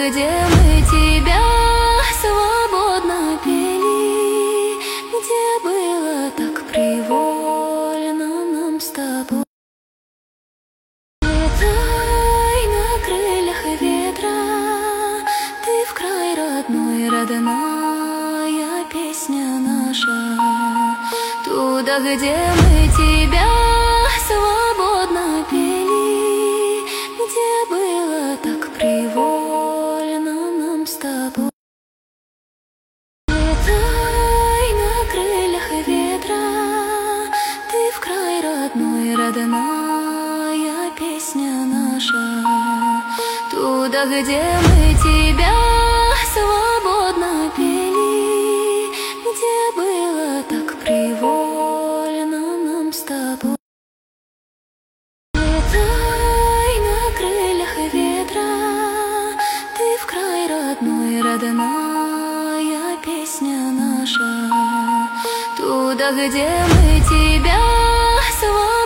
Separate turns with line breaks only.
где мы тебя свободно пели, где было так привольно нам с тобой. Летай на крыльях ветра, ты в край родной, родная песня наша. Туда, где мы тебя свободно пели, где было так привольно нам с тобой. Летай на крыльях ветра, ты в край родной, родная песня наша. Туда, где мы тебя свободно пели, где было так привольно нам с тобой. Летай на крыльях ветра, ты в край родной, родная песня наша. Туда, где мы тебя свободно